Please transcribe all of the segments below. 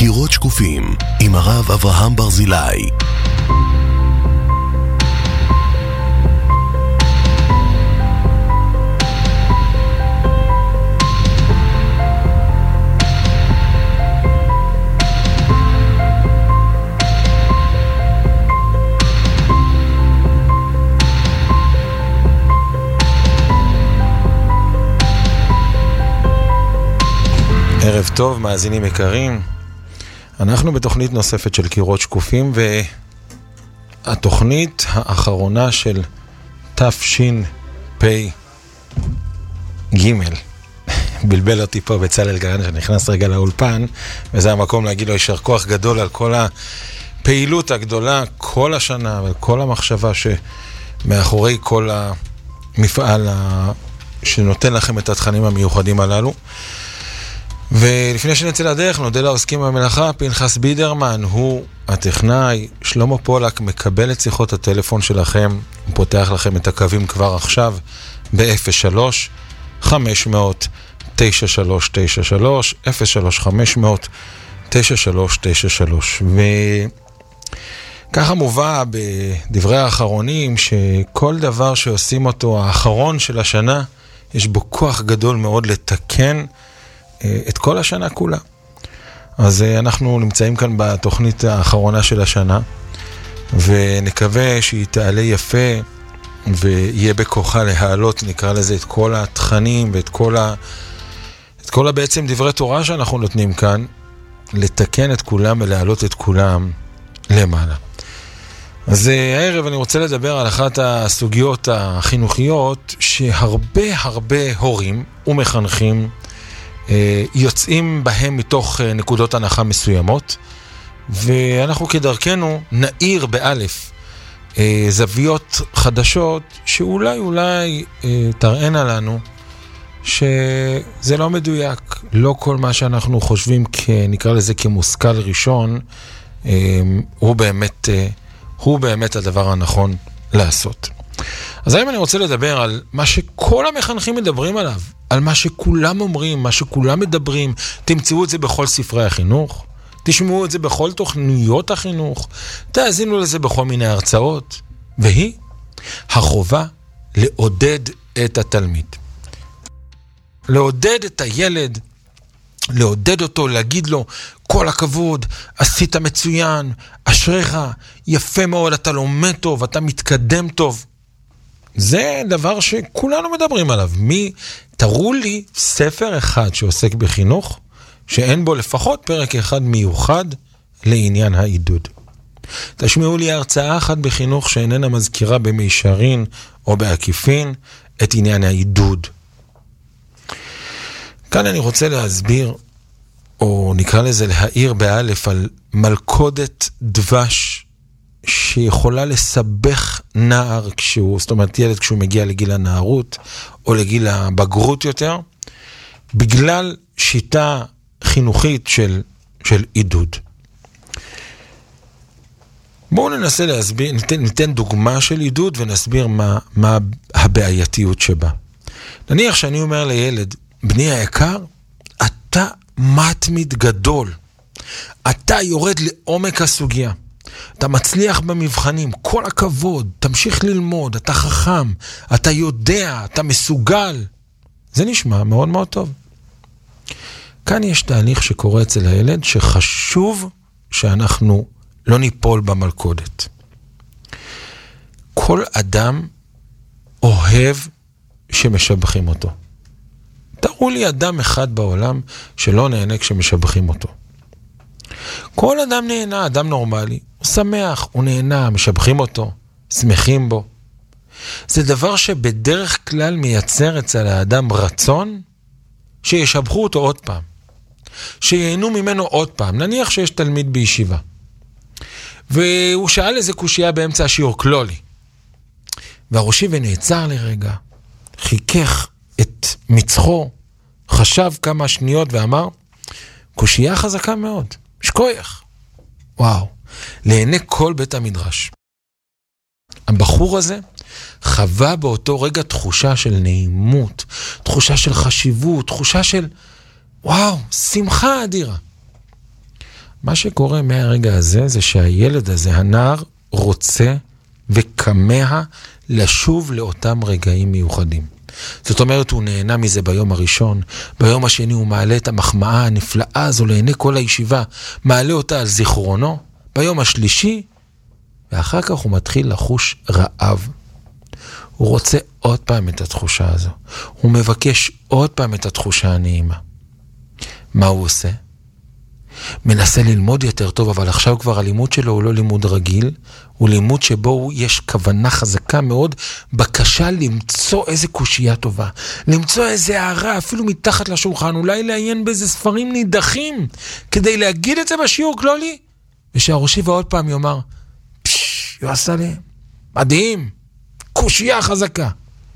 קירות שקופים עם הרב אברהם ברזילי. ערב טוב, מאזינים יקרים. אנחנו בתוכנית נוספת של קירות שקופים, והתוכנית האחרונה של תשפ"ג. בלבל אותי פה בצלאל גרן שנכנס רגע לאולפן, וזה המקום להגיד לו יישר כוח גדול על כל הפעילות הגדולה כל השנה וכל המחשבה שמאחורי כל המפעל שנותן לכם את התכנים המיוחדים הללו. ולפני שנצא לדרך, נודה לעוסקים במלאכה. פנחס בידרמן הוא הטכנאי, שלמה פולק מקבל את שיחות הטלפון שלכם, הוא פותח לכם את הקווים כבר עכשיו ב-03-500-9393 03-500-9393. וככה מובא בדברי האחרונים שכל דבר שעושים אותו האחרון של השנה, יש בו כוח גדול מאוד לתקן את כל השנה כולה. אז אנחנו נמצאים כאן בתוכנית האחרונה של השנה, ונקווה שהיא תעלה יפה, ויהיה בכוחה להעלות, נקרא לזה, את כל התכנים, ואת כל בעצם דברי תורה שאנחנו נותנים כאן, לתקן את כולם ולהעלות את כולם למעלה. אז הערב אני רוצה לדבר על אחת הסוגיות החינוכיות, שהרבה הורים ומחנכים יוצאים בהם מתוך נקודות הנחה מסוימות, ואנחנו כדרכנו נעיר באלף זוויות חדשות שאולי תראינה לנו שזה לא מדויק. לא כל מה שאנחנו חושבים נקרא לזה כמושכל ראשון הוא באמת הדבר הנכון לעשות. אז היום אני רוצה לדבר על מה שכל המחנכים מדברים עליו, על מה שכולם אומרים, מה שכולם מדברים. תמצאו את זה בכל ספרי החינוך, תשמעו את זה בכל תוכניות החינוך, תאזינו לזה בכל מיני הרצאות, והיא החובה לעודד את התלמיד. לעודד את הילד, לעודד אותו, להגיד לו, כל הכבוד, עשית מצוין, אשריך, יפה מאוד, אתה לומד טוב, אתה מתקדם טוב. זה דבר שכולנו מדברים עליו. תראו לי ספר אחד שעוסק בחינוך, שאין בו לפחות פרק אחד מיוחד לעניין העידוד. תשמעו לי הרצאה אחת בחינוך שאיננה מזכירה במישרין או בעקיפין את עניין העידוד. כאן אני רוצה להסביר, או נקרא לזה להעיר באלף, על מלכודת דבש שיכולה לסבך נער זאת אומרת ילד כשהוא מגיע לגיל הנערות או לגיל הבגרות יותר, בגלל שיטה חינוכית של עידוד. בואו ננסה להסביר, ניתן דוגמה של עידוד ונסביר מה הבעייתיות שבה. נניח שאני אומר לילד, בני היקר, אתה מתמיד גדול, אתה יורד לעומק הסוגיה, אתה מצליח במבחנים, כל הכבוד, תמשיך ללמוד, אתה חכם, אתה יודע, אתה מסוגל. זה נשמע מאוד מאוד טוב. כאן יש תהליך שקורה אצל הילד, שחשוב שאנחנו לא ניפול במלכודת. כל אדם אוהב שמשבחים אותו. תראו לי אדם אחד בעולם שלא נהנה כשמשבחים אותו. כל אדם נהנה, אדם נורמלי, הוא שמח, הוא נהנה, משבחים אותו, שמחים בו. זה דבר שבדרך כלל מייצר אצל האדם רצון שישבחו אותו עוד פעם, שייהנו ממנו עוד פעם. נניח שיש תלמיד בישיבה, והוא שאל איזה קושייה באמצע השיעור, כלולי, והראשי ונעצר לרגע, חיכך את מצחו, חשב כמה שניות ואמר, קושייה חזקה מאוד, שכוייך. וואו, לעיני כל בית המדרש. הבחור הזה חווה באותו רגע תחושה של נעימות, תחושה של חשיבות, תחושה של וואו, שמחה אדירה. מה שקורה מהרגע הזה זה שהילד הזה, הנער, רוצה וכמה לשוב לאותם רגעים מיוחדים. זאת אומרת, הוא נהנה מזה ביום הראשון, ביום השני הוא מעלה את המחמאה הנפלאה הזו לעיני כל הישיבה, מעלה אותה על זיכרונו, ביום השלישי, ואחר כך הוא מתחיל לחוש רעב. הוא רוצה עוד פעם את התחושה הזו. הוא מבקש עוד פעם את התחושה הנעימה. מה הוא עושה? מנסה ללמוד יותר טוב, אבל עכשיו כבר הלימוד שלו הוא לא לימוד רגיל, הוא לימוד שבו יש כוונה חזקה מאוד, בקשה למצוא איזה קושייה טובה, למצוא איזה הערה, אפילו מתחת לשולחן, אולי לעיין באיזה ספרים נידחים, כדי להגיד את זה בשיעור כללי, ושהראשיבה עוד פעם יאמר, יועסלם, מדהים, קושייה חזקה.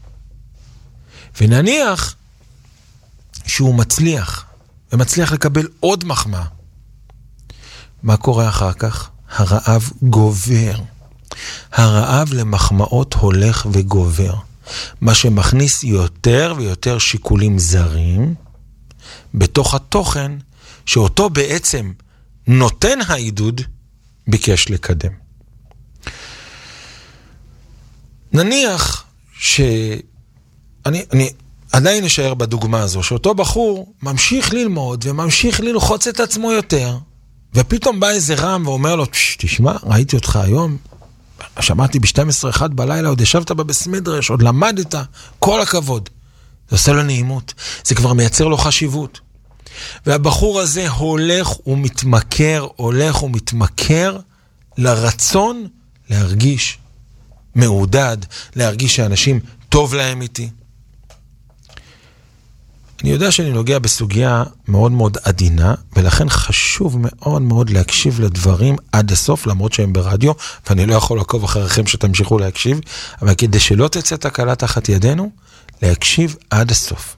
ונניח שהוא מצליח, ומצליח לקבל עוד מחמאה. מה קורה אחר כך? הרעב גובר. הרעב למחמאות הולך וגובר. מה שמכניס יותר ויותר שיקולים זרים בתוך התוכן שאותו בעצם נותן העידוד ביקש לקדם. נניח אני עדיין נשאר בדוגמה הזו, שאותו בחור ממשיך ללמוד וממשיך ללחוץ את עצמו יותר, ופתאום בא איזה רם ואומר לו, תשמע, ראיתי אותך היום, שמעתי ב-12:01 בלילה, עוד ישבת בבסמדרש, עוד למדת, כל הכבוד. זה עושה לו נעימות, זה כבר מייצר לו חשיבות. והבחור הזה הולך ומתמכר לרצון להרגיש מעודד, להרגיש שאנשים טוב להם איתי. אני יודע שאני נוגע בסוגיה מאוד מאוד עדינה, ולכן חשוב מאוד מאוד להקשיב לדברים עד הסוף, למרות שהם ברדיו, ואני לא יכול לעקוב אחריכם שתמשיכו להקשיב, אבל כדי שלא תצא תקלה תחת ידינו, להקשיב עד הסוף.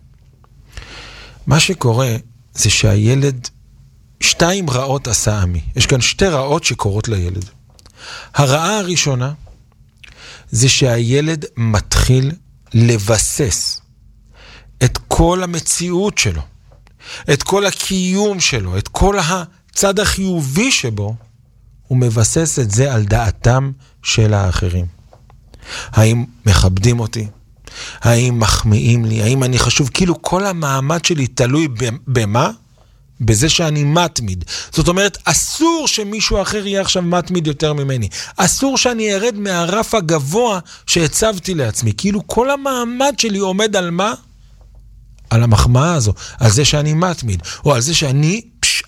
מה שקורה זה שהילד, 2 רעות עשה עמי. יש כאן 2 רעות שקורות לילד. הרעה הראשונה, זה שהילד מתחיל לבסס את כל המציאות שלו, את כל הקיום שלו, את כל הצד החיובי שבו, הוא מבסס את זה על דעתם של האחרים. האם מכבדים אותי? האם מחמיאים לי? האם אני חשוב? כאילו כל המעמד שלי תלוי במה? בזה שאני מתמיד. זאת אומרת, אסור שמישהו אחר יהיה עכשיו מתמיד יותר ממני. אסור שאני ארד מהרף הגבוה שהצבתי לעצמי. כאילו כל המעמד שלי עומד על מה? על המחמאה הזו. על זה שאני מתמיד. או על זה שאני,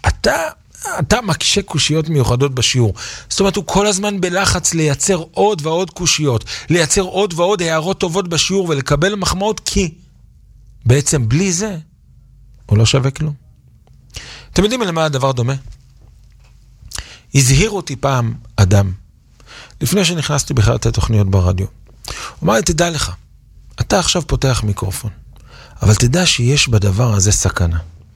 אתה מקשה קושיות מיוחדות בשיעור. זאת אומרת, הוא כל הזמן בלחץ לייצר עוד ועוד קושיות. לייצר עוד ועוד הערות טובות בשיעור ולקבל מחמאות, כי בעצם בלי זה הוא לא שווה כלום. אתם יודעים למה הדבר דומה? הזהיר אותי פעם אדם, לפני שנכנסתי בכלל את התוכניות ברדיו. הוא אמר לי, תדע לך, אתה עכשיו פותח מיקרופון, אבל תדע שיש בדבר הזה סכנה.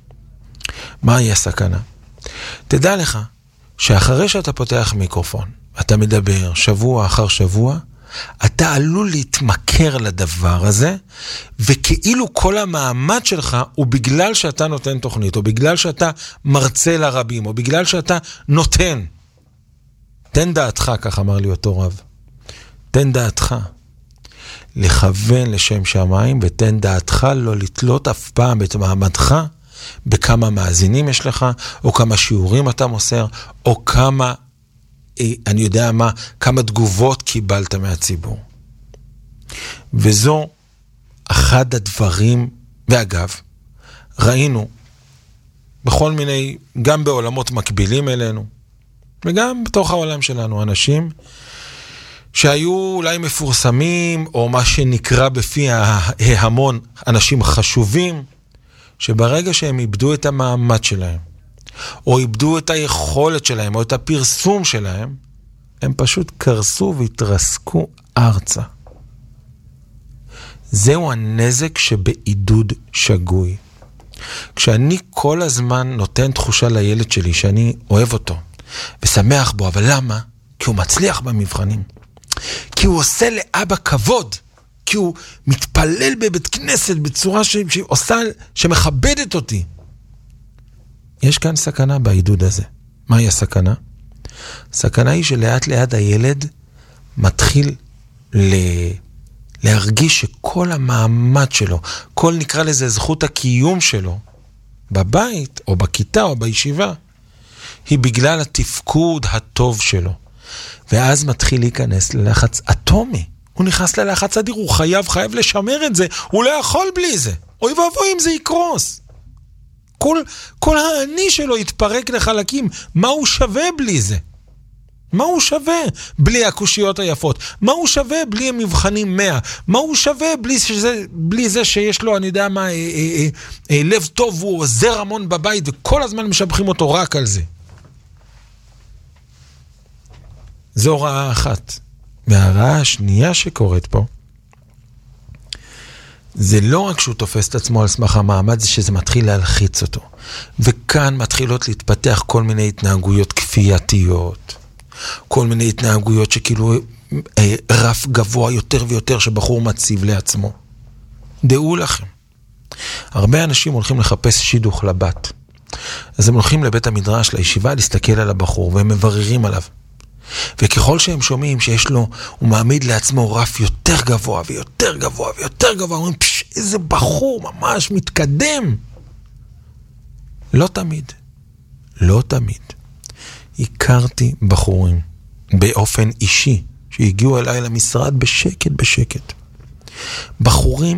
מהי הסכנה? תדע לך שאחרי שאתה פותח מיקרופון, אתה מדבר שבוע אחר שבוע, אתה עלול להתמכר לדבר הזה, וכאילו כל המעמד שלך הוא בגלל שאתה נותן תוכנית, או בגלל שאתה מרצה לרבים, או בגלל שאתה נותן. תן דעתך, כך אמר לי אותו רב. תן דעתך לכוון לשם שמיים, ותן דעתך לא לתלות אף פעם את מעמדך, בכמה מאזינים יש לך, או כמה שיעורים אתה מוסר, או כמה אני יודע מה, כמה תגובות קיבלת מהציבור. וזו אחד הדברים, ואגב, ראינו בכל מיני, גם בעולמות מקבילים אלינו, וגם בתוך העולם שלנו, אנשים שהיו אולי מפורסמים, או מה שנקרא בפי ההמון, אנשים חשובים, שברגע שהם איבדו את המעמד שלהם, או איבדו את היכולת שלהם, או את הפרסום שלהם, הם פשוט קרסו והתרסקו ארצה. זהו הנזק שבעידוד שגוי. כשאני כל הזמן נותן תחושה לילד שלי שאני אוהב אותו, ושמח בו, אבל למה? כי הוא מצליח במבחנים. כי הוא עושה לאבא כבוד. כי הוא מתפלל בבית כנסת בצורה שמכבדת אותי. יש כאן סכנה בעידוד הזה. מהי הסכנה? הסכנה היא שלאט לאט הילד מתחיל להרגיש שכל המעמד שלו, כל נקרא לזה זכות הקיום שלו, בבית או בכיתה או בישיבה, היא בגלל התפקוד הטוב שלו. ואז מתחיל להיכנס ללחץ אטומי. הוא נכנס ללחץ אדיר, הוא חייב לשמר את זה, הוא לא יכול בלי זה. אוי ואבוי אם זה יקרוס. כל האני שלו יתפרק לחלקים. מה הוא שווה בלי זה? מה הוא שווה בלי הקושיות היפות? מה הוא שווה בלי המבחנים 100? מה הוא שווה בלי זה שיש לו, אני יודע מה, לב טוב, הוא עוזר המון בבית, וכל הזמן משבחים אותו רק על זה. זו רעה אחת. והרעה השנייה שקורית פה, זה לא רק שהוא תופס את עצמו על סמך המעמד, זה שזה מתחיל להלחיץ אותו. וכאן מתחילות להתפתח כל מיני התנהגויות כפייתיות, כל מיני התנהגויות שכאילו רף גבוה יותר ויותר שבחור מציב לעצמו. דעו לכם, הרבה אנשים הולכים לחפש שידוך לבת. אז הם הולכים לבית המדרש, לישיבה, להסתכל על הבחור, והם מבררים עליו. וככל שהם שומעים שיש לו, הוא מעמיד לעצמו רף יותר גבוה ויותר גבוה ויותר גבוה, אומרים, איזה בחור ממש מתקדם. לא תמיד. לא תמיד. הכרתי בחורים באופן אישי שהגיעו אליי למשרד בשקט. בחורים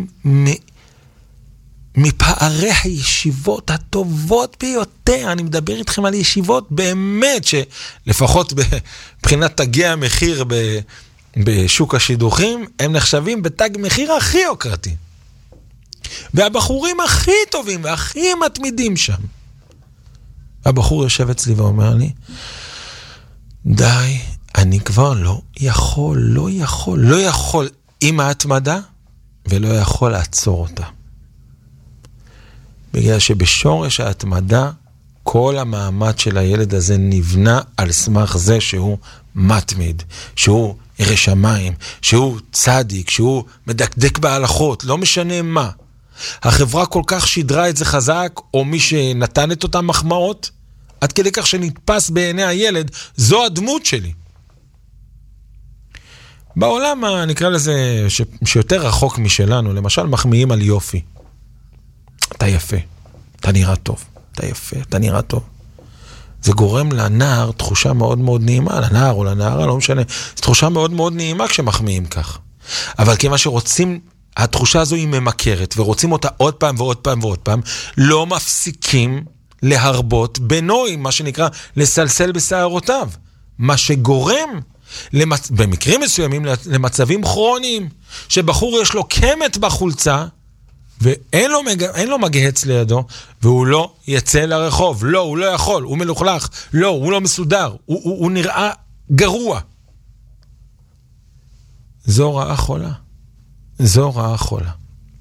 מפערי הישיבות הטובות ביותר. אני מדבר איתכם על ישיבות באמת שלפחות מבחינת תגי המחיר בשוק השידוכים הם נחשבים בתג מחיר הכי יוקרתי. והבחורים הכי טובים והכי מתמידים שם. הבחור יושב אצלי ואומר לי, די, אני כבר לא יכול עם ההתמדה ולא יכול לעצור אותה. בגלל שבשורש ההתמדה כל המעמד של הילד הזה נבנה על סמך זה שהוא מתמיד, שהוא ירא שמיים, שהוא צדיק, שהוא מדקדק בהלכות, לא משנה מה. החברה כל כך שידרה את זה חזק, או מי שנתן את אותם מחמאות, עד כדי כך שנתפס בעיני הילד, זו הדמות שלי. בעולם, נקרא לזה, שיותר רחוק משלנו, למשל מחמיאים על יופי. אתה יפה, אתה נראה טוב, אתה יפה, אתה נראה טוב. זה גורם לנער תחושה מאוד מאוד נעימה, לנער או לנערה, לא משנה, זו תחושה מאוד מאוד נעימה כשמחמיאים כך. אבל כמה שרוצים, התחושה הזו היא ממכרת, ורוצים אותה עוד פעם ועוד פעם ועוד פעם, לא מפסיקים להרבות בנוי, מה שנקרא לסלסל בשערותיו. מה שגורם במקרים מסוימים למצבים כרוניים, שבחור יש לו קמת בחולצה, ואין לו מגהץ לידו, והוא לא יצא לרחוב. לא, הוא לא יכול, הוא מלוכלך. לא, הוא לא מסודר. הוא נראה גרוע. זו רעה חולה. זו רעה חולה.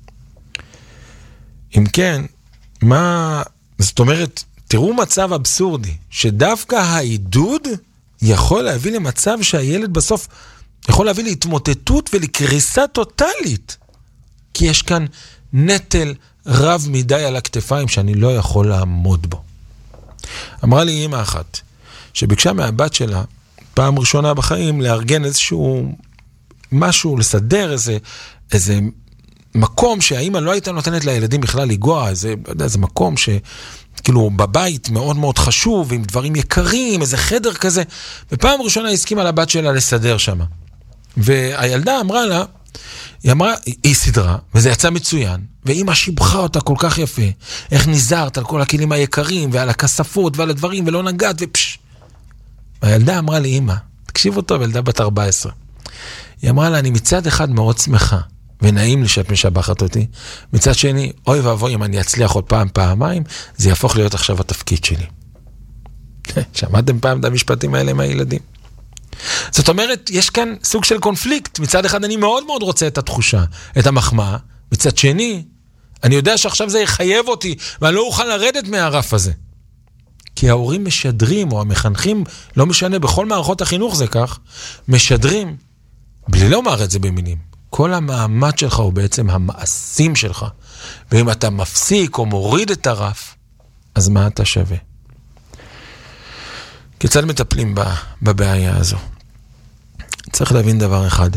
אם כן, זאת אומרת, תראו מצב אבסורדי, שדווקא העידוד יכול להביא למצב שהילד בסוף יכול להביא להתמוטטות ולקריסה טוטלית. כי יש כאן נטל רב מדי על הכתפיים שאני לא יכול לעמוד בו. אמרה לי אמא אחת, שביקשה מהבת שלה, פעם ראשונה בחיים, לארגן איזשהו משהו, לסדר איזה מקום שהאמא לא הייתה נותנת לילדים בכלל לגוע, איזה מקום שכאילו בבית מאוד מאוד חשוב, עם דברים יקרים, איזה חדר כזה, ופעם ראשונה הסכימה לבת שלה לסדר שם. והילדה אמרה לה, היא סדרה, וזה יצא מצוין, ואמא שיבחה אותה כל כך יפה, איך נזהרת על כל הכלים היקרים, ועל הכספות, ועל הדברים, ולא נגעת, ופש. והילדה אמרה לי, אמא, תקשיבו טוב, ילדה בת 14. היא אמרה לה, אני מצד אחד מאוד שמחה, ונעים לי שאת משבחת אותי, מצד שני, אוי ואבוי, אם אני אצליח עוד פעמיים, זה יהפוך להיות עכשיו התפקיד שלי. שמעתם פעם את המשפטים האלה מהילדים? זאת אומרת, יש כאן סוג של קונפליקט. מצד אחד אני מאוד מאוד רוצה את התחושה, את המחמאה. מצד שני, אני יודע שעכשיו זה יחייב אותי, ואני לא אוכל לרדת מהרף הזה. כי ההורים משדרים, או המחנכים, לא משנה, בכל מערכות החינוך זה כך, משדרים, בלי לומר את זה במילים. כל המעמד שלך הוא בעצם המעשים שלך. ואם אתה מפסיק או מוריד את הרף, אז מה אתה שווה? כיצד מטפלים בבעיה הזו? צריך להבין דבר אחד.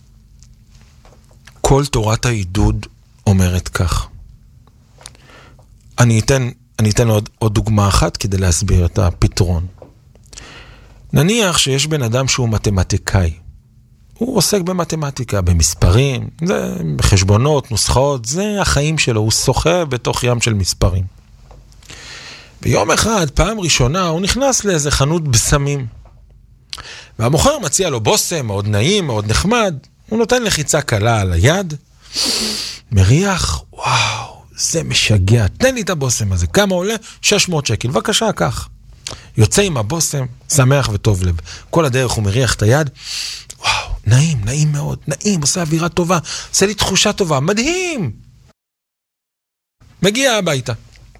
כל תורת העידוד אומרת כך. אני אתן עוד דוגמה אחת כדי להסביר את הפתרון. נניח שיש בן אדם שהוא מתמטיקאי. הוא עוסק במתמטיקה, במספרים, זה בחשבונות, נוסחאות, זה החיים שלו, הוא שוחה בתוך ים של מספרים. ביום אחד, פעם ראשונה, הוא נכנס לאיזה חנות בסמים. והמוכר מציע לו בושם, מאוד נעים, מאוד נחמד. הוא נותן לחיצה קלה על היד, מריח, וואו, זה משגע, תן לי את הבושם הזה. כמה עולה? 600 שקל, בבקשה, כך. יוצא עם הבושם, שמח וטוב לב. כל הדרך הוא מריח את היד, וואו, נעים, נעים מאוד, נעים, עושה אווירה טובה, עושה לי תחושה טובה, מדהים. מגיע הביתה.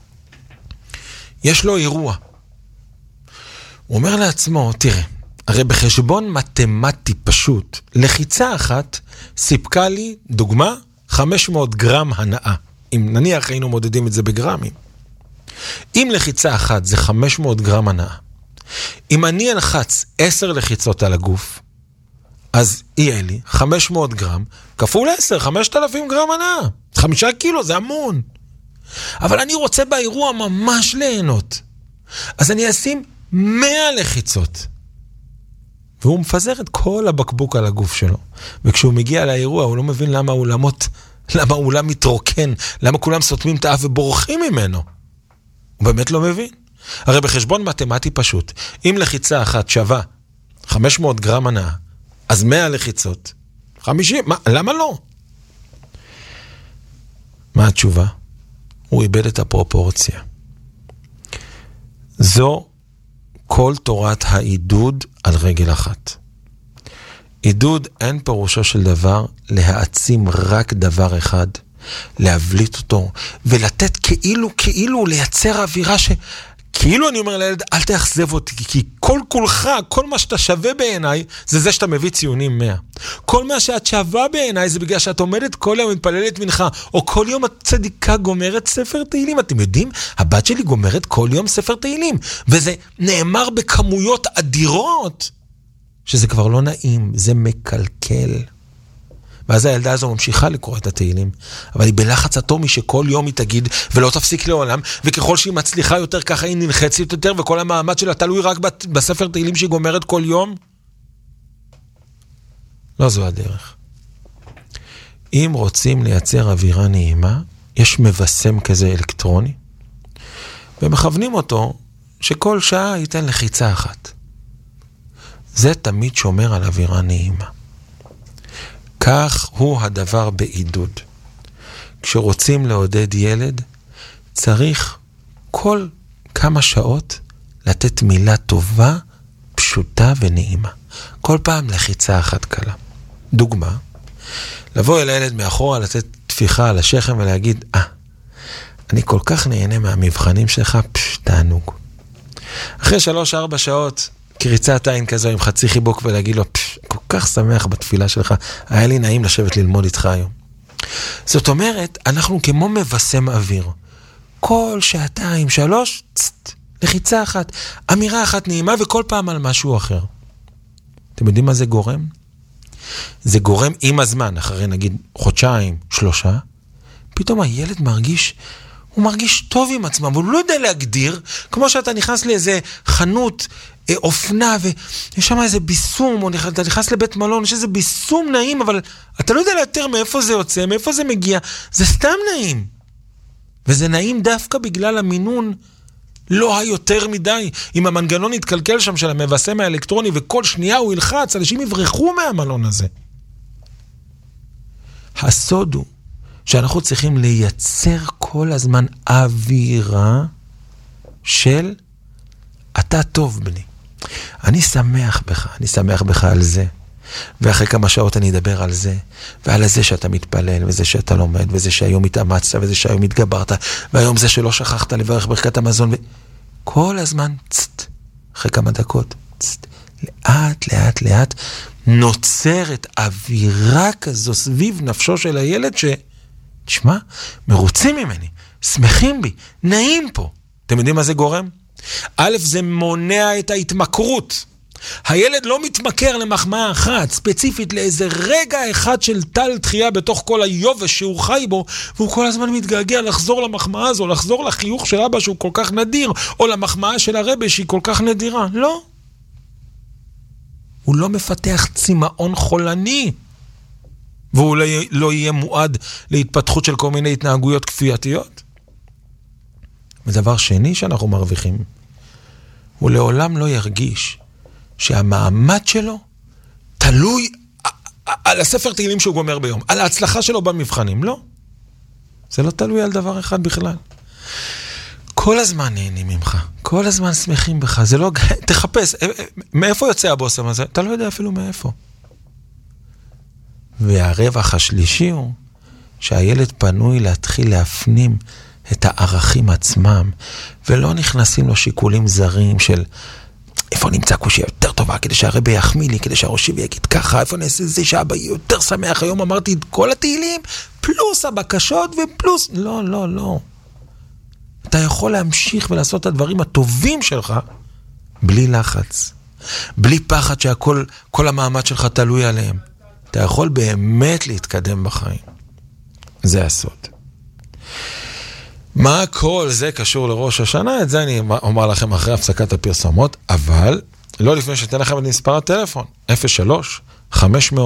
יש לו אירוע. הוא אומר לעצמו, תראה, הרי בחשבון מתמטי פשוט, לחיצה אחת סיפקה לי, דוגמה, 500 גרם הנאה. אם נניח היינו מודדים את זה בגרמים. אם לחיצה אחת זה 500 גרם הנאה, אם אני אלחץ 10 לחיצות על הגוף, אז יהיה לי 500 גרם, כפול 10, 5,000 גרם הנאה. 5 קילו, זה המון. אבל אני רוצה באירוע ממש ליהנות. אז אני אשים 100 לחיצות. והוא מפזר את כל הבקבוק על הגוף שלו. וכשהוא מגיע לאירוע, הוא לא מבין למה האולם מתרוקן, למה כולם סותמים את האף ובורחים ממנו. הוא באמת לא מבין. הרי בחשבון מתמטי פשוט, אם לחיצה אחת שווה 500 גרם הנאה, אז 100 לחיצות, 50, למה לא? מה התשובה? הוא איבד את הפרופורציה. זו כל תורת העידוד על רגל אחת. עידוד אין פירושו של דבר להעצים רק דבר אחד, להבליט אותו, ולתת כאילו לייצר אווירה כאילו אני אומר לילד, אל תאכזב אותי, כי כל כולך, כל מה שאתה שווה בעיניי, זה שאתה מביא ציונים 100. כל מה שאת שווה בעיניי, זה בגלל שאת עומדת כל יום מתפללת מנחה, או כל יום הצדיקה גומרת ספר תהילים. אתם יודעים, הבת שלי גומרת כל יום ספר תהילים, וזה נאמר בכמויות אדירות, שזה כבר לא נעים, זה מקלקל. ואז הילדה הזו ממשיכה לקרוא את התהילים, אבל היא בלחץ אטומי שכל יום היא תגיד ולא תפסיק לעולם, וככל שהיא מצליחה יותר ככה היא נלחצת יותר, וכל המעמד שלה תלוי רק בספר תהילים שהיא גומרת כל יום. לא זו הדרך. אם רוצים לייצר אווירה נעימה, יש מבשם כזה אלקטרוני, ומכוונים אותו שכל שעה ייתן לחיצה אחת. זה תמיד שומר על אווירה נעימה. כך הוא הדבר בעידוד. כשרוצים לעודד ילד, צריך כל כמה שעות לתת מילה טובה, פשוטה ונעימה. כל פעם לחיצה אחת קלה. דוגמה, לבוא אל הילד מאחורה, לתת תפיחה על השכם ולהגיד, אני כל כך נהנה מהמבחנים שלך, תענוג. אחרי 3-4 שעות, קריצת עין כזו עם חצי חיבוק ולהגיד לו, כל כך שמח בתפילה שלך, היה לי נעים לשבת ללמוד איתך היום. זאת אומרת, אנחנו כמו מבשם אוויר. כל 2-3, לחיצה אחת, אמירה אחת נעימה וכל פעם על משהו אחר. אתם יודעים מה זה גורם? זה גורם עם הזמן, אחרי נגיד 1-3, פתאום הילד הוא מרגיש טוב עם עצמם, אבל הוא לא יודע להגדיר, כמו שאתה נכנס לאיזה חנות אופנה, ויש שם איזה ביסום, או אתה נכנס לבית מלון, יש איזה ביסום נעים, אבל אתה לא יודע יותר מאיפה זה יוצא, מאיפה זה מגיע, זה סתם נעים. וזה נעים דווקא בגלל המינון לא היותר מדי. אם המנגנון יתקלקל שם של המבשם האלקטרוני, וכל שנייה הוא ילחץ, אנשים יברחו מהמלון הזה. הסוד הוא שאנחנו צריכים לייצר כל הזמן אווירה של אתה טוב בני. אני שמח בך על זה. ואחרי כמה שעות אני אדבר על זה, ועל זה שאתה מתפלל, וזה שאתה לומד, וזה שהיום התאמצת, וזה שהיום התגברת, והיום זה שלא שכחת לברך ברכת המזון, כל הזמן, אחרי כמה דקות, לאט נוצרת אווירה כזו סביב נפשו של הילד תשמע, מרוצים ממני, שמחים בי, נעים פה. אתם יודעים מה זה גורם? א', זה מונע את ההתמכרות. הילד לא מתמכר למחמאה אחת, ספציפית לאיזה רגע אחד של טל תחייה בתוך כל היובש שהוא חי בו, והוא כל הזמן מתגעגע לחזור למחמאה הזו, לחזור לחיוך של אבא שהוא כל כך נדיר, או למחמאה של הרבא שהיא כל כך נדירה. לא. הוא לא מפתח צמאון חולני, והוא לא יהיה מועד להתפתחות של כל מיני התנהגויות כפייתיות. ודבר שני שאנחנו מרוויחים, הוא לעולם לא ירגיש שהמעמד שלו תלוי על הספר תהילים שהוא גומר ביום, על ההצלחה שלו במבחנים. לא. זה לא תלוי על דבר אחד בכלל. כל הזמן נהנים ממך, כל הזמן שמחים בך, זה לא... תחפש, מאיפה יוצא הבוסם הזה? אתה לא יודע אפילו מאיפה. והרווח השלישי הוא שהילד פנוי להתחיל להפנים את הערכים עצמם, ולא נכנסים לו שיקולים זרים של איפה נמצא קושי יותר טובה, כדי שהרבא יחמיא לי, כדי שהראשי ויגיד ככה, איפה נעשה זה שאבא יותר שמח, היום אמרתי את כל התהילים, פלוס הבקשות ופלוס... לא, לא, לא. אתה יכול להמשיך ולעשות את הדברים הטובים שלך, בלי לחץ, בלי פחד שהכל, כל המעמד שלך תלוי עליהם. אתה יכול באמת להתקדם בחיים. זה הסוד. מה כל זה קשור לראש השנה? את זה אני אומר לכם אחרי הפסקת הפרסומות, אבל לא לפני שתן לכם את מספר הטלפון, 03-500-93-93,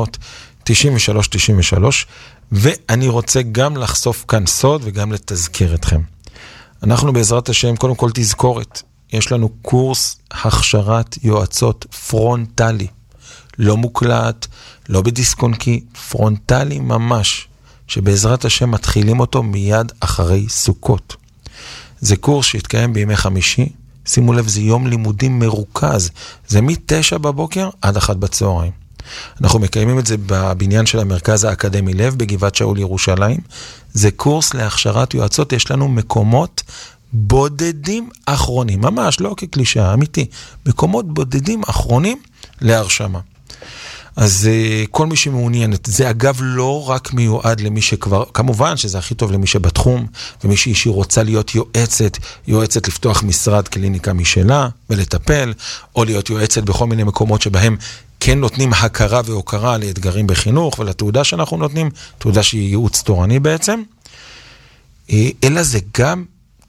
ואני רוצה גם לחשוף כאן סוד וגם לתזכיר אתכם. אנחנו בעזרת השם, קודם כל תזכורת, יש לנו קורס הכשרת יועצות פרונטלי, לא מוקלט, לא בדיסקונקי, פרונטלי ממש, שבעזרת השם מתחילים אותו מיד אחרי סוכות. זה קורס שהתקיים בימי חמישי, שימו לב, זה יום לימודים מרוכז, זה מ-9 בבוקר עד 1 בצהריים. אנחנו מקיימים את זה בבניין של המרכז האקדמי לב, בגבעת שאול ירושלים. זה קורס להכשרת יועצות, יש לנו מקומות בודדים אחרונים, ממש לא כקלישה, אמיתי, מקומות בודדים אחרונים להרשמה. אז כל מי שמעוניין, זה אגב לא רק מיועד למי שכבר, כמובן שזה הכי טוב למי שבתחום, ומי שהיא רוצה להיות יועצת לפתוח משרד קליניקה משלה ולטפל, או להיות יועצת בכל מיני מקומות שבהם כן נותנים הכרה והוקרה לאתגרים בחינוך, ולתעודה שאנחנו נותנים, תעודה שהיא ייעוץ תורני בעצם, אלא זה גם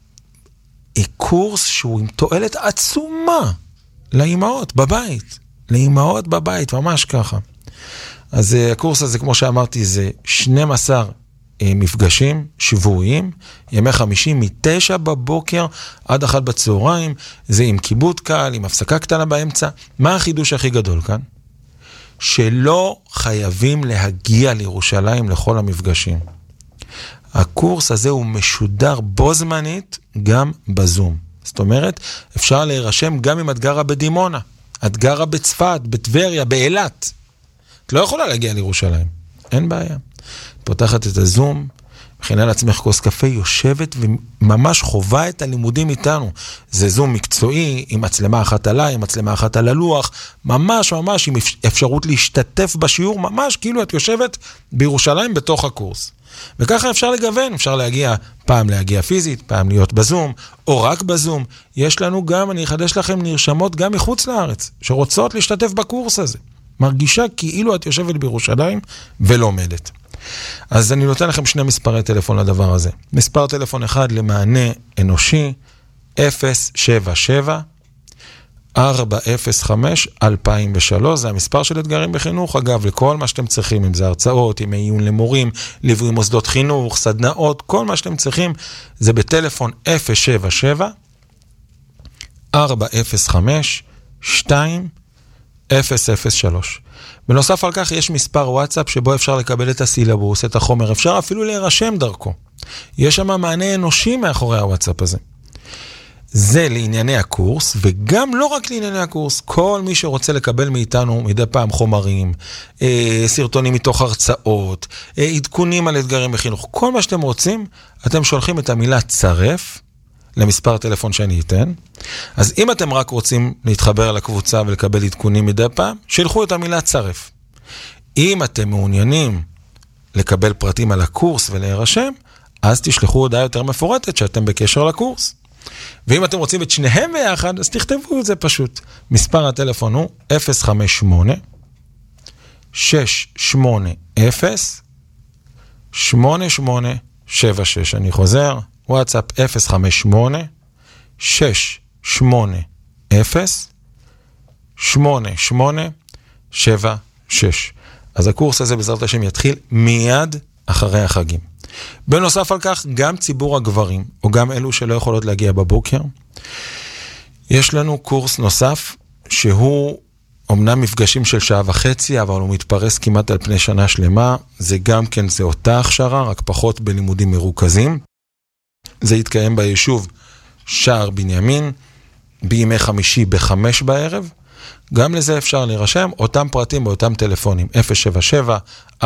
קורס שהוא עם תועלת עצומה לאימהות בבית. לאימהות בבית, ממש ככה. אז הקורס הזה, כמו שאמרתי, זה 12 מפגשים שבועיים, ימי חמישי, מ-9 בבוקר עד 1 בצהריים, זה עם כיבוד קל, עם הפסקה קטנה באמצע. מה החידוש הכי גדול כאן? שלא חייבים להגיע לירושלים לכל המפגשים. הקורס הזה הוא משודר בו זמנית גם בזום. זאת אומרת, אפשר להירשם גם אם את גרה בדימונה, את גרה בצפת, בטבריה, באילת. את לא יכולה להגיע לירושלים. אין בעיה. פותחת את הזום, מכינה לעצמך כוס קפה, יושבת וממש חובה את הלימודים איתנו. זה זום מקצועי, עם מצלמה אחת עליי, עם מצלמה אחת על הלוח, ממש ממש עם אפשרות להשתתף בשיעור, ממש כאילו את יושבת בירושלים בתוך הקורס. וככה אפשר לגוון, אפשר פעם להגיע פיזית, פעם להיות בזום, או רק בזום. יש לנו גם, אני אחדש לכם, נרשמות גם מחוץ לארץ, שרוצות להשתתף בקורס הזה. מרגישה כאילו את יושבת בירושלים ולומדת. אז אני נותן לכם 2 מספרי טלפון לדבר הזה. מספר טלפון אחד למענה אנושי, 077-405-2003, זה המספר של אתגרים בחינוך. אגב, לכל מה שאתם צריכים, אם זה הרצאות, אם עיון למורים, ליווי מוסדות חינוך, סדנאות, כל מה שאתם צריכים, זה בטלפון 077-405-2003. בנוסף על כך, יש מספר וואטסאפ שבו אפשר לקבל את הסילבוס, את החומר, אפשר אפילו להירשם דרכו. יש שם מענה אנושי מאחורי הוואטסאפ הזה. זה לענייני הקורס, וגם לא רק לענייני הקורס, כל מי שרוצה לקבל מאיתנו מדי פעם חומרים, סרטונים מתוך הרצאות, עדכונים על אתגרים בחינוך, כל מה שאתם רוצים, אתם שולחים את המילה צרף למספר טלפון שאני אתן. אז אם אתם רק רוצים להתחבר לקבוצה ולקבל עדכונים מדי פעם, שילחו את המילה צרף. אם אתם מעוניינים לקבל פרטים על הקורס ולהירשם, אז תשלחו הודעה יותר מפורטת שאתם בקשר לקורס. ואם אתם רוצים את שניהם ביחד, אז תכתבו את זה פשוט. מספר הטלפון הוא 058-680-8876. אני חוזר, וואטסאפ 058-680-8876. אז הקורס הזה בעזרת השם יתחיל מיד אחרי החגים. בנוסף על כך, גם ציבור הגברים, או גם אלו שלא יכולות להגיע בבוקר, יש לנו קורס נוסף, שהוא אומנם מפגשים של 1.5 שעה, אבל הוא מתפרס כמעט על פני שנה שלמה. זה גם כן, זה אותה הכשרה, רק פחות בלימודים מרוכזים. זה יתקיים ביישוב שער בנימין, בימי חמישי ב-5 בערב. גם לזה אפשר להירשם, אותם פרטים באותם טלפונים, 077-405-2003,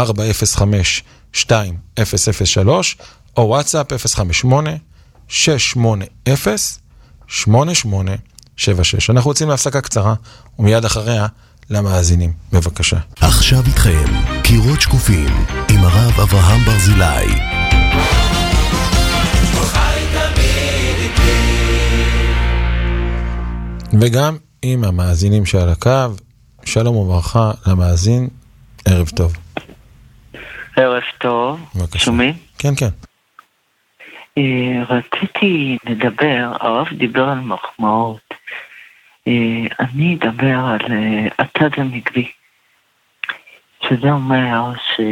או וואטסאפ 058-680-8876. אנחנו רוצים להפסקה קצרה, ומיד אחריה למאזינים. בבקשה. עכשיו איתכם, קירות שקופים, עם הרב אברהם ברזילי. וגם עם המאזינים שעל הקו, שלום וברכה למאזין, ערב טוב. ערב טוב, שומעים? כן, כן. רציתי לדבר, הרב דיבר על מחמאות, אני אדבר על הצד הנגדי, שזה אומר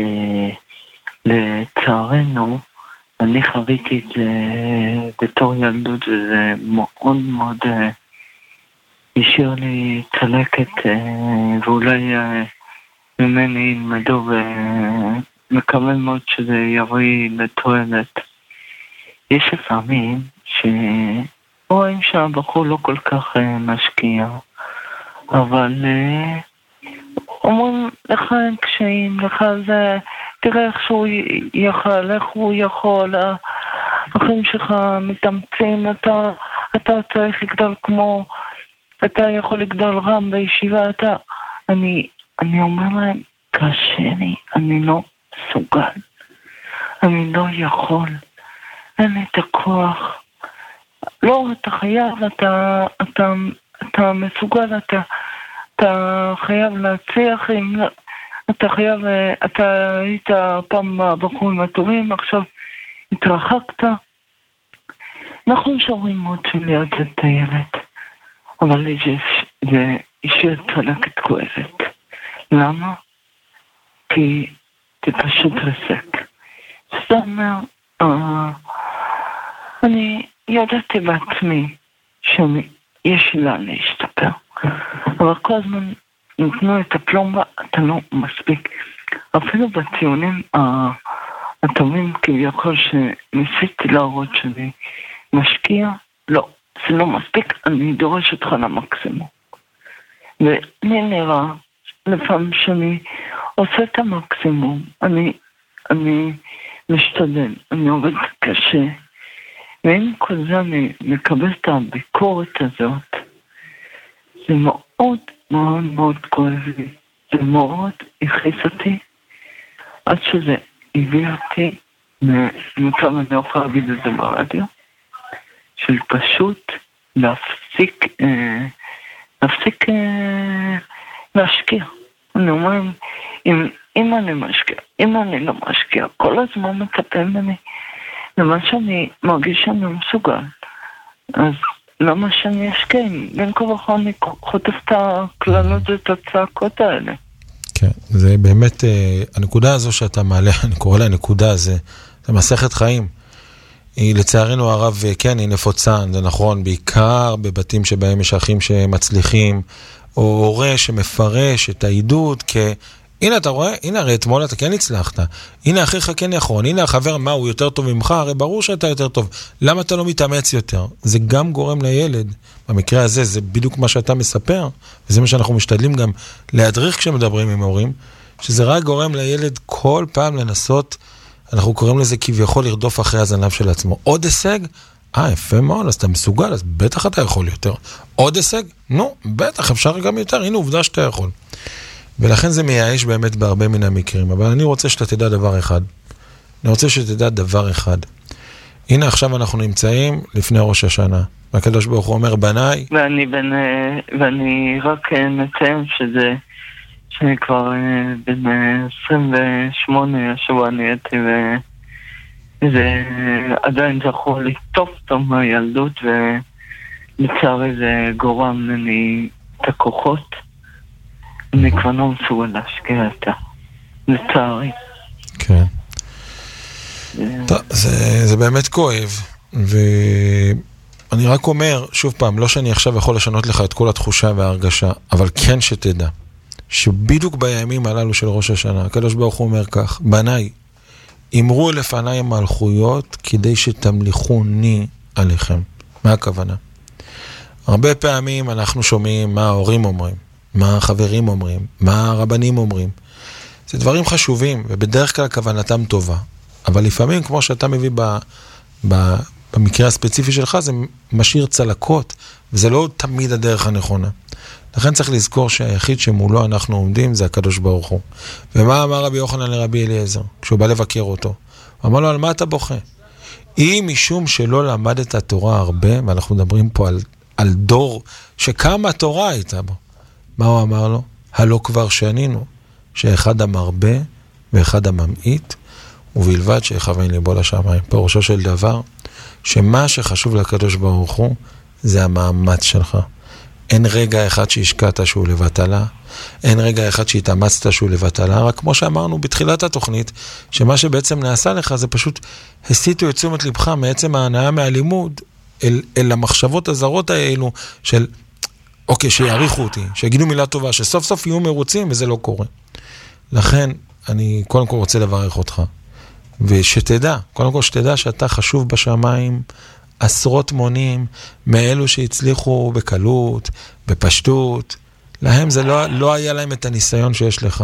שלצערנו, אני חוויתי את זה בתור ילדות, וזה מאוד מאוד השאיר לי צלקת, ואולי ממני ילמדו, ומקבל מאוד שזה יביא לתועלת. יש לפעמים שרואים שהבחור לא כל כך משקיע, אבל אומרים לך אין קשיים, לך זה, תראה איך שהוא יכל, איך הוא יכול, האחים שלך מתאמצים, אתה צריך לגדול כמו, אתה יכול לגדול רם בישיבה, אני אומר להם, קשה לי, אני לא סוגל, אני לא יכול, אין את הכוח. לא, אתה חייב, אתה מסוגל, אתה חייב להצליח, אתה חייב, אתה היית פעם בחורים הטובים, עכשיו התרחקת. נכון שרואים מאוד שליד זה את הילד, אבל זה אישית צלקת כואבת. למה? כי זה פשוט רסק. זאת אומרת, אני ידעתי בעצמי שיש לאן להשתפר, אבל כל הזמן נתנו את הפלומבה, אתה לא מספיק. אפילו בציונים הטובים כביכול שניסיתי להראות שאני משקיע, לא, זה לא מספיק, אני דורש אותך למקסימום. ואני נראה לפעמים שאני עושה את המקסימום, אני משתדל, אני עובד קשה, ועם כל זה אני מקבל את הביקורת הזאת. זה מאוד מאוד מאוד כואב לי, זה מאוד הכעיס אותי, עד שזה הביא אותי ממצב, אני לא יכול להגיד את זה ברדיו, של פשוט להפסיק להשקיע. אני אומר, אם אני משקיע, אם אני לא משקיע, כל הזמן מצפה ממני למה שאני מרגיש שאני לא מסוגל, אז למה שאני אשקיע? בין כה וכה אני חוטף את הכללות ואת הצעקות האלה. כן, זה באמת, הנקודה הזו שאתה מעלה, אני קורא לה הנקודה הזה, זה מסכת חיים. היא לצערנו הרב, כן, היא נפוצה, זה נכון, בעיקר בבתים שבהם יש אחים שמצליחים, או הורה שמפרש את העידוד הנה אתה רואה, הנה הרי אתמול אתה כן הצלחת, הנה אחיך כן יכול, הנה החבר מה הוא יותר טוב ממך, הרי ברור שאתה יותר טוב, למה אתה לא מתאמץ יותר? זה גם גורם לילד, במקרה הזה זה בדיוק מה שאתה מספר, וזה מה שאנחנו משתדלים גם להדריך כשמדברים עם הורים, שזה רק גורם לילד כל פעם לנסות, אנחנו קוראים לזה כביכול לרדוף אחרי הזנב של עצמו. עוד הישג? יפה מאוד, אז אתה מסוגל, אז בטח אתה יכול יותר. עוד הישג? נו, בטח, אפשר גם יותר, הנה עובדה שאתה יכול. ולכן זה מייאש באמת בהרבה מן המקרים, אבל אני רוצה שאתה תדע דבר אחד. אני רוצה שתדע דבר אחד. הנה עכשיו אנחנו נמצאים לפני ראש השנה. והקדוש ברוך הוא אומר בניי. ואני רק מציין שאני כבר בן 28 השבוע נהייתי, וזה עדיין זכור לי טוב מהילדות, ולצערי זה גורם ממני את הכוחות. אני כבר לא מסוגל להשקיע אותה, לצערי. כן. זה באמת כואב, ואני רק אומר, שוב פעם, לא שאני עכשיו יכול לשנות לך את כל התחושה וההרגשה, אבל כן שתדע, שבדיוק בימים הללו של ראש השנה, הקדוש ברוך הוא אומר כך, בניי, אמרו לפניי מלכויות כדי שתמליכוני עליכם. מה הכוונה? הרבה פעמים אנחנו שומעים מה ההורים אומרים, מה החברים אומרים, מה הרבנים אומרים. זה דברים חשובים, ובדרך כלל כוונתם טובה. אבל לפעמים, כמו שאתה מביא במקרה הספציפי שלך, זה משאיר צלקות, וזה לא תמיד הדרך הנכונה. לכן צריך לזכור שהיחיד שמולו אנחנו עומדים, זה הקדוש ברוך הוא. ומה אמר רבי יוחנן לרבי אליעזר, כשהוא בא לבקר אותו? הוא אמר לו, על מה אתה בוכה? אם משום שלא למד את התורה הרבה, ואנחנו מדברים פה על דור שכמה התורה הייתה בו. מה הוא אמר לו? הלא כבר שנינו, שאחד המרבה ואחד הממעיט, ובלבד שיכוון ליבו לשמיים. פירושו של דבר, שמה שחשוב לקדוש ברוך הוא, זה המאמץ שלך. אין רגע אחד שהשקעת שהוא לבטלה, אין רגע אחד שהתאמצת שהוא לבטלה, רק כמו שאמרנו בתחילת התוכנית, שמה שבעצם נעשה לך זה פשוט הסיטו את תשומת לבך מעצם ההנאה מהלימוד, אל המחשבות הזרות האלו של, אוקיי, שיעריכו אותי, שיגידו מילה טובה, שסוף סוף יהיו מרוצים, וזה לא קורה. לכן, אני קודם כל רוצה לברך אותך, ושתדע, קודם כל שתדע שאתה חשוב בשמיים עשרות מונים מאלו שהצליחו בקלות, בפשטות, להם זה לא היה להם את הניסיון שיש לך.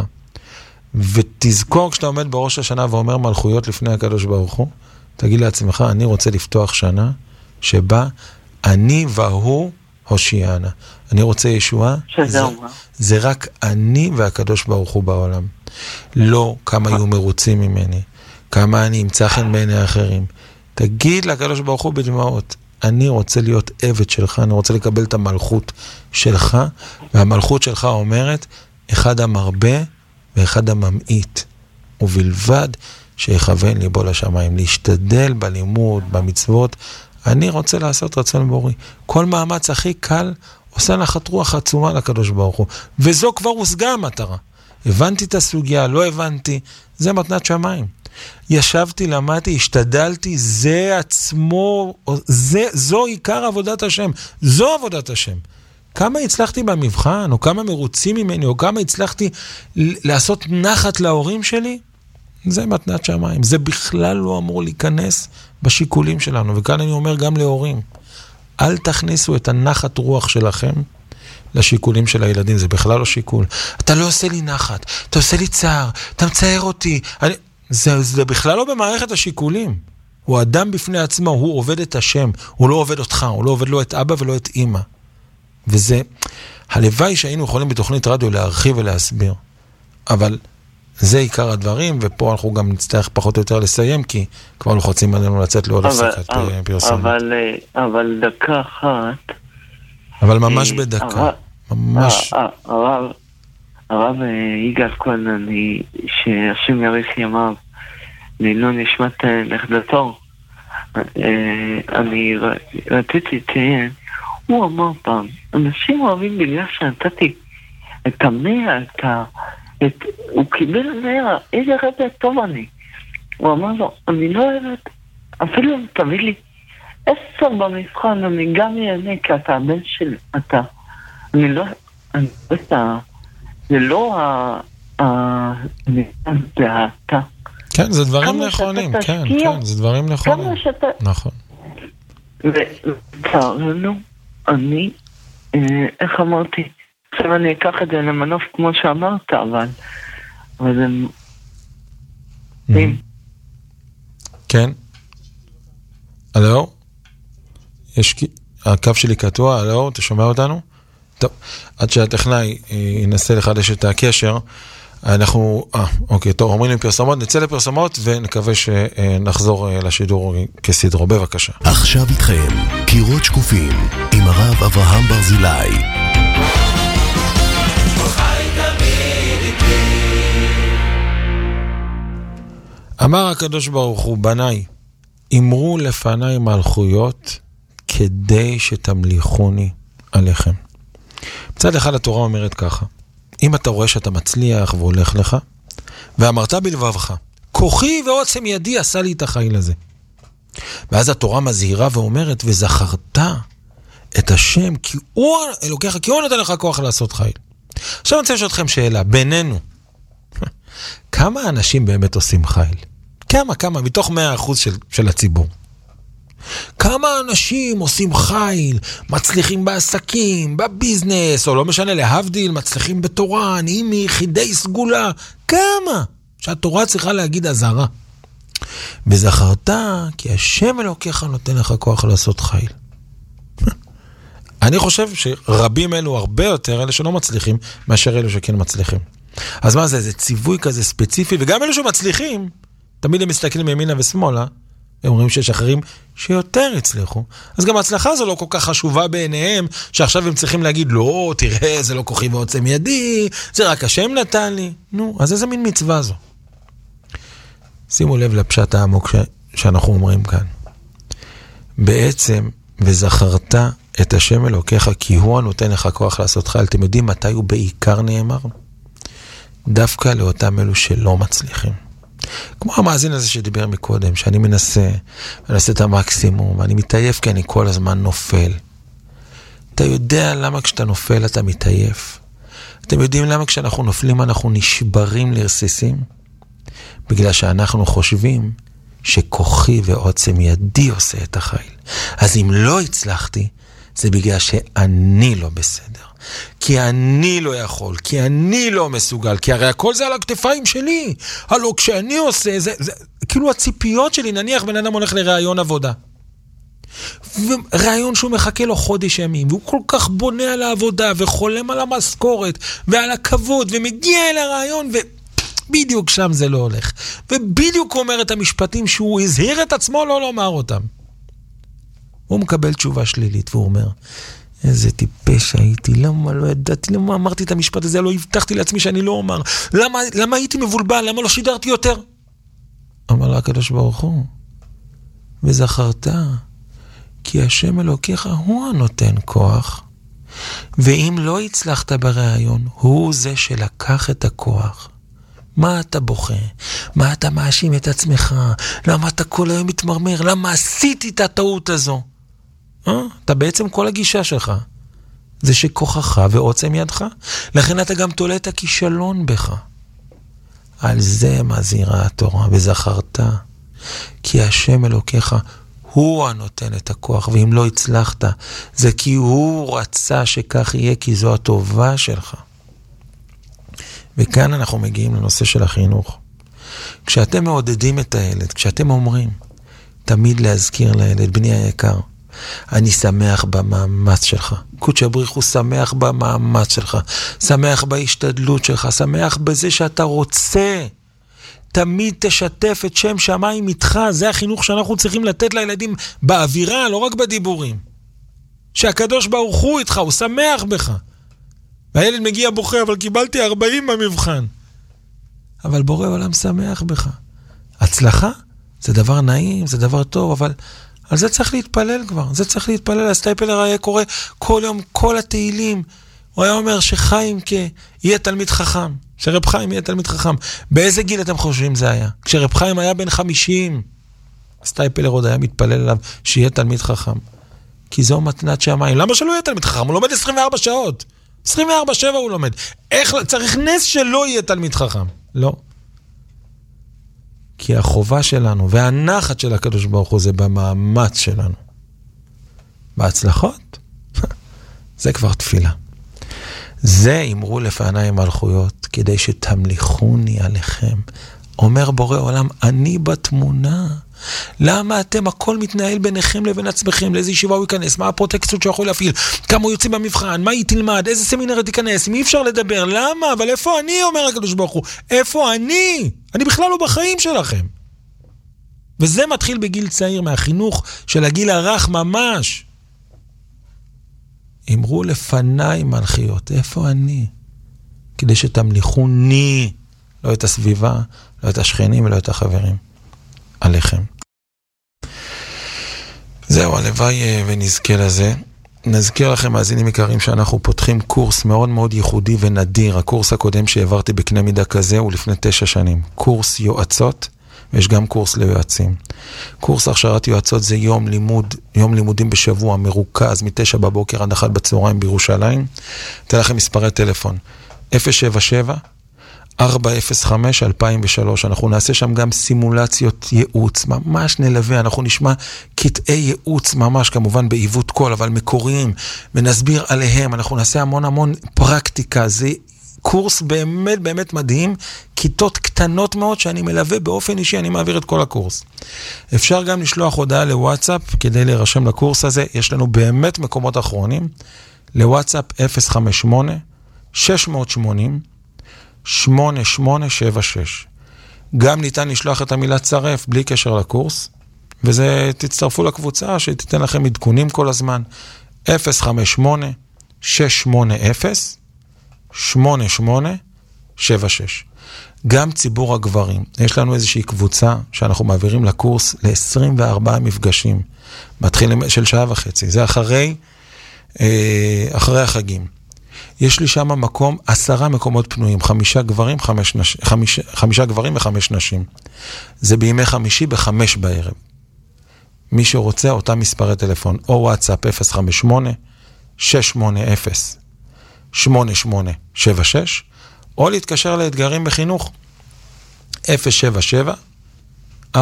ותזכור כשאתה עומד בראש השנה ואומר מלכויות לפני הקדוש ברוך הוא, תגיד לעצמך, אני רוצה לפתוח שנה שבה אני והוא הושיענה. אני רוצה ישועה, זה רק אני והקדוש ברוך הוא בעולם. לא כמה יהיו מרוצים ממני, כמה אני אמצא חן בעיני האחרים. תגיד לקדוש ברוך הוא בדמעות, אני רוצה להיות עבד שלך, אני רוצה לקבל את המלכות שלך, והמלכות שלך אומרת, אחד המרבה ואחד הממעיט, ובלבד שיכוון ליבו לשמיים, להשתדל בלימוד, במצוות, אני רוצה לעשות רצון בורא. כל מאמץ הכי קל עושה נחת רוח עצומה לקדוש ברוך הוא, וזו כבר הושגה המטרה. הבנתי את הסוגיה, לא הבנתי, זה מתנת שמיים. ישבתי, למדתי, השתדלתי, זה עצמו, זו עיקר עבודת השם, זו עבודת השם. כמה הצלחתי במבחן, או כמה מרוצים ממני, או כמה הצלחתי לעשות נחת להורים שלי, זה מתנת שמיים. זה בכלל לא אמור להיכנס בשיקולים שלנו, וכאן אני אומר גם להורים, אל תכניסו את הנחת רוח שלכם לשיקולים של הילדים, זה בכלל לא שיקול. אתה לא עושה לי נחת, אתה עושה לי צער, אתה מצייר אותי, זה בכלל לא במערכת השיקולים. הוא אדם בפני עצמו, הוא עובד את השם, הוא לא עובד אותך, הוא לא עובד לא את אבא ולא את אמא. וזה, הלוואי שהיינו יכולים בתוכנית רדיו להרחיב ולהסביר. אבל זה עיקר הדברים, ופה אנחנו גם נצטרך פחות או יותר לסיים, כי כבר לוחצים עלינו לצאת לעוד הפסקת פרסומת. אבל דקה אחת. אבל ממש בדקה. ממש. הרב יגאל כהן, שהשם יאריך ימיו, לעילוי נשמת נכדתו, אני רציתי לציין, הוא אמר פעם, אנשים אוהבים בגלל שנתתי את המאה, הוא קיבל מאה, איזה רבה טוב אני. הוא אמר לו, אני לא אוהבת, אפילו אם תביא לי 10 במבחן, אני גם יענה, כי אתה הבן של אתה. אני לא זה לא זה אתה. כן, זה דברים נכונים, כן, זה דברים נכונים. נכון. וצערנו, אני, איך אמרתי, עכשיו אני אקח את זה למנוף כמו שאמרת, אבל זה... כן. הלו? הקו שלי קטוע, הלו? אתה שומע אותנו? טוב, עד שהטכנאי ינסה לחדש את הקשר, אוקיי, טוב, אומרים לי פרסומות, נצא לפרסומות ונקווה שנחזור לשידור כסדרו. בבקשה. עכשיו איתכם, קירות שקופים, עם הרב אברהם ברזילי. אמר הקדוש ברוך הוא, בניי, אמרו לפניי מלכויות כדי שתמליכוני עליכם. מצד אחד התורה אומרת ככה, אם אתה רואה שאתה מצליח והולך לך, ואמרת בלבבך, כוחי ועוצם ידי עשה לי את החיל הזה. ואז התורה מזהירה ואומרת, וזכרת את השם, כי הוא אלוקיך, כי הוא נותן לך כוח לעשות חיל. עכשיו אני רוצה לשאול אתכם שאלה, בינינו, כמה אנשים באמת עושים חיל? כמה, מתוך 100% של הציבור. כמה אנשים עושים חיל, מצליחים בעסקים, בביזנס, או לא משנה, להבדיל, מצליחים בתורה, נהיים מיחידי סגולה. כמה? שהתורה צריכה להגיד הזהרה. וזכרת כי השם אלוקיך נותן לך כוח לעשות חיל. אני חושב שרבים אלו הרבה יותר, אלה שלא מצליחים, מאשר אלו שכן מצליחים. אז מה זה? זה ציווי כזה ספציפי, וגם אלו שמצליחים, תמיד הם מסתכלים ימינה ושמאלה, הם אומרים שיש אחרים שיותר הצליחו. אז גם ההצלחה הזו לא כל כך חשובה בעיניהם, שעכשיו הם צריכים להגיד, לא, תראה, זה לא כוחי ועוצם ידי, זה רק השם נתן לי. נו, אז איזה מין מצווה זו? שימו לב לפשט העמוק שאנחנו אומרים כאן. בעצם, וזכרת את השם אלוקיך, כי הוא הנותן לך כוח לעשות חיל. אתם יודעים מתי הוא בעיקר נאמר? דווקא לאותם אלו שלא מצליחים. כמו המאזין הזה שדיבר מקודם, שאני מנסה את המקסימום, אני מתעייף כי אני כל הזמן נופל. אתה יודע למה כשאתה נופל אתה מתעייף? אתם יודעים למה כשאנחנו נופלים אנחנו נשברים לרסיסים? בגלל שאנחנו חושבים שכוחי ועוצם ידי עושה את החיל. אז אם לא הצלחתי, זה בגלל שאני לא בסדר. כי אני לא יכול, כי אני לא מסוגל, כי הרי הכל זה על הכתפיים שלי. הלא כשאני עושה, זה כאילו הציפיות שלי, נניח בן אדם הולך לרעיון עבודה. רעיון שהוא מחכה לו חודש ימים, והוא כל כך בונה על העבודה, וחולם על המשכורת, ועל הכבוד, ומגיע אל הרעיון, ובדיוק שם זה לא הולך. ובדיוק אומר את המשפטים שהוא הזהיר את עצמו לא לומר אותם. הוא מקבל תשובה שלילית, והוא אומר, איזה טיפש הייתי, למה לא ידעתי, למה אמרתי את המשפט הזה, לא הבטחתי לעצמי שאני לא אומר, למה הייתי מבולבל, למה לא שידרתי יותר? אמר לה הקדוש ברוך הוא, וזכרת, כי השם אלוקיך הוא הנותן כוח, ואם לא הצלחת ברעיון, הוא זה שלקח את הכוח. מה אתה בוכה? מה אתה מאשים את עצמך? למה אתה כל היום מתמרמר? למה עשיתי את הטעות הזו? אתה בעצם כל הגישה שלך זה שכוחך ועוצם ידך, לכן אתה גם תולה את הכישלון בך. על זה מזהירה התורה, וזכרת כי השם אלוקיך הוא הנותן את הכוח, ואם לא הצלחת זה כי הוא רצה שכך יהיה, כי זו הטובה שלך. וכאן אנחנו מגיעים לנושא של החינוך. כשאתם מעודדים את הילד, כשאתם אומרים תמיד להזכיר לילד, בני היקר, אני שמח במאמץ שלך. קודש הבריך הוא שמח במאמץ שלך, שמח בהשתדלות שלך, שמח בזה שאתה רוצה. תמיד תשתף את שם שמיים איתך. זה החינוך שאנחנו צריכים לתת לילדים באווירה, לא רק בדיבורים. שהקדוש ברוך הוא איתך, הוא שמח בך. והילד מגיע בוכה, אבל קיבלתי 40 במבחן. אבל בורא עולם שמח בך. הצלחה זה דבר נעים, זה דבר טוב, אבל על זה צריך להתפלל כבר. זה צריך להתפלל. הסטייפלר היה קורא כל יום, כל התהילים. הוא היה אומר שחיים יהיה תלמיד חכם. שרב חיים יהיה תלמיד חכם. באיזה גיל אתם חושבים זה היה? כשרב חיים היה בן 50, הסטייפלר עוד היה מתפלל עליו שיהיה תלמיד חכם. כי זו מתנת שמיים. למה שלא יהיה תלמיד חכם? הוא לומד 24 שעות. 24/7 הוא לומד. איך צריך נס שלא יהיה תלמיד חכם? לא. כי החובה שלנו והנחת של הקדוש ברוך הוא זה במאמץ שלנו. בהצלחות? זה כבר תפילה. זה אמרו לפניי מלכויות, כדי שתמליכוני עליכם. אומר בורא עולם, אני בתמונה. למה אתם הכל מתנהל ביניכם לבין עצמכם? לאיזה ישיבה הוא ייכנס? מה הפרוטקציות שהוא יכול להפעיל? כמה הוא יוצא במבחן? מה היא תלמד? איזה סמינר תיכנס? אם אי אפשר לדבר? למה? אבל איפה אני? אומר הקדוש ברוך הוא. איפה אני? אני בכלל לא בחיים שלכם. וזה מתחיל בגיל צעיר, מהחינוך של הגיל הרך ממש. אמרו לפניי מלכיות, איפה אני? כדי שתמליכוני, לא את הסביבה, לא את השכנים ולא את החברים. עליכם. זהו, הלוואי ונזכה לזה. נזכיר לכם, מאזינים יקרים, שאנחנו פותחים קורס מאוד מאוד ייחודי ונדיר. הקורס הקודם שהעברתי בקנה מידה כזה הוא לפני 9 שנים. קורס יועצות, ויש גם קורס ליועצים. קורס הכשרת יועצות זה יום לימודים בשבוע מרוכז, מ-9 בבוקר עד 1 בצהריים בירושלים. אתן לכם מספרי טלפון. 077 405-2003, אנחנו נעשה שם גם סימולציות ייעוץ, ממש נלווה, אנחנו נשמע קטעי ייעוץ ממש, כמובן בעיוות קול, אבל מקוריים, ונסביר עליהם, אנחנו נעשה המון פרקטיקה, זה קורס באמת באמת מדהים, כיתות קטנות מאוד שאני מלווה באופן אישי, אני מעביר את כל הקורס. אפשר גם לשלוח הודעה לוואטסאפ, כדי להירשם לקורס הזה, יש לנו באמת מקומות אחרונים, לוואטסאפ 050-680-8876. גם ניתן לשלוח את המילה צרף בלי קשר לקורס, וזה תצטרפו לקבוצה שתיתן לכם עדכונים כל הזמן. 058-680-8876. גם ציבור הגברים, יש לנו איזושהי קבוצה שאנחנו מעבירים לקורס ל-24 מפגשים, מתחילים של 1.5 שעה, זה אחרי החגים. יש לי שם 10 מקומות פנויים, 5 גברים, 5 גברים ו5 נשים. זה בימי חמישי ב-5 בערב. מי שרוצה, אותם מספרי טלפון, או וואטסאפ 058-680-8876, או להתקשר לאתגרים בחינוך, 077-405-2003.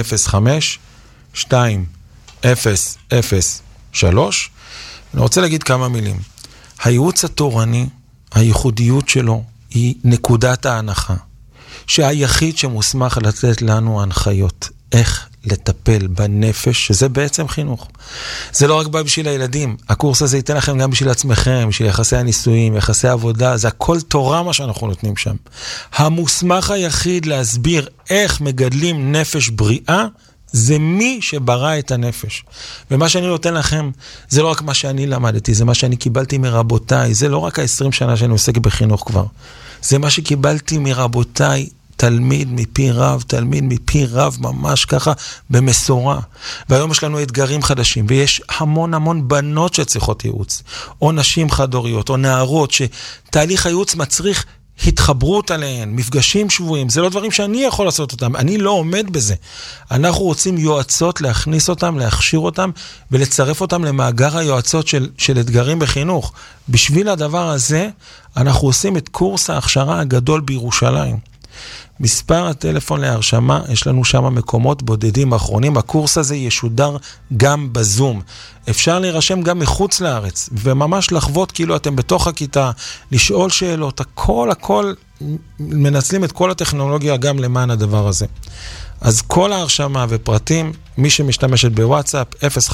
אני רוצה להגיד כמה מילים. הייעוץ התורני, הייחודיות שלו, היא נקודת ההנחה. שהיחיד שמוסמך לתת לנו הנחיות, איך לטפל בנפש, שזה בעצם חינוך. זה לא רק בא בשביל הילדים, הקורס הזה ייתן לכם גם בשביל עצמכם, בשביל יחסי הנישואים, יחסי העבודה, זה הכל תורה מה שאנחנו נותנים שם. המוסמך היחיד להסביר איך מגדלים נפש בריאה, זה מי שברא את הנפש. ומה שאני נותן לכם, זה לא רק מה שאני למדתי, זה מה שאני קיבלתי מרבותיי, זה לא רק 20 שנה שאני עוסק בחינוך כבר. זה מה שקיבלתי מרבותיי, תלמיד מפי רב, ממש ככה, במסורה. והיום יש לנו אתגרים חדשים, ויש המון בנות שצריכות ייעוץ, או נשים חד-הוריות, או נערות, שתהליך הייעוץ מצריך התחברות עליהן, מפגשים שבועים, זה לא דברים שאני יכול לעשות אותם, אני לא עומד בזה. אנחנו רוצים יועצות להכניס אותם, להכשיר אותם, ולצרף אותם למאגר היועצות של אתגרים בחינוך. בשביל הדבר הזה, אנחנו עושים את קורס ההכשרה הגדול בירושלים. מספר הטלפון להרשמה, יש לנו שם מקומות בודדים אחרונים, הקורס הזה ישודר גם בזום. אפשר להירשם גם מחוץ לארץ, וממש לחוות כאילו אתם בתוך הכיתה, לשאול שאלות, הכל, מנצלים את כל הטכנולוגיה גם למען הדבר הזה. אז כל ההרשמה ופרטים, מי שמשתמשת בוואטסאפ,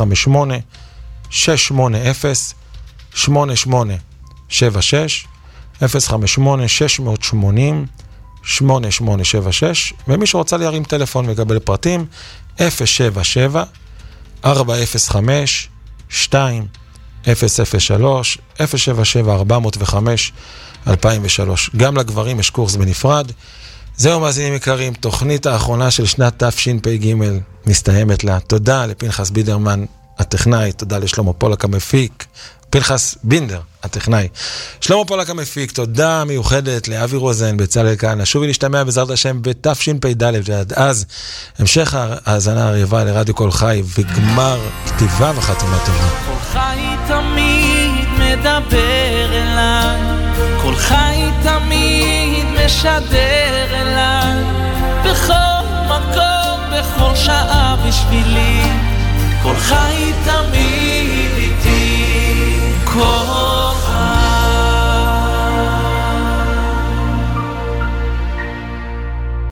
050-680-8876, 058-680-8876, ומי שרוצה להרים טלפון ולקבל פרטים, 077-405-2003, 077-405-2003. גם לגברים יש קורס בנפרד. זהו מאזינים יקרים, תוכנית האחרונה של שנת תשפ"ג מסתיימת לה. תודה לפנחס בידרמן הטכנאי, תודה לשלמה פולק המפיק, פנחס בינדר הטכנאי, שלמה פולק המפיק, תודה מיוחדת לאבי רוזן, בצלאל כהנא. שובי להשתמע בעזרת השם בתשפ"ד, ועד אז המשך ההאזנה הרעבה לרדיו כל חי, וגמר כתיבה וחתימה טובה. כל חי תמיד מדבר אליי, כל חי תמיד משדר אליי, בכל מקום, בכל שעה בשבילי, כל חי תמיד